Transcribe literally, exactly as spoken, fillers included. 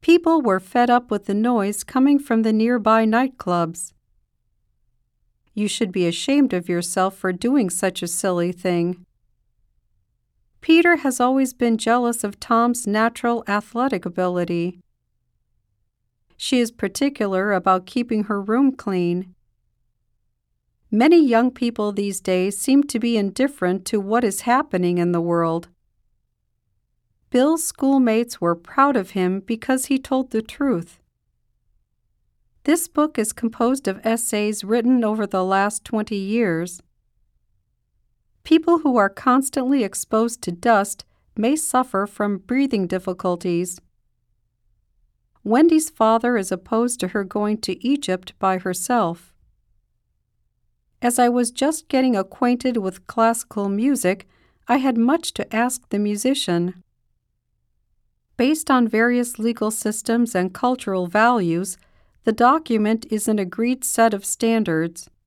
People were fed up with the noise coming from the nearby nightclubs. You should be ashamed of yourself for doing such a silly thing. Peter has always been jealous of Tom's natural athletic ability. She is particular about keeping her room clean. Many young people these days seem to be indifferent to what is happening in the world. Bill's schoolmates were proud of him because he told the truth. This book is composed of essays written over the last twenty years. People who are constantly exposed to dust may suffer from breathing difficulties. Wendy's father is opposed to her going to Egypt by herself. As I was just getting acquainted with classical music, I had much to ask the musician. Based on various legal systems and cultural values, the document is an agreed set of standards.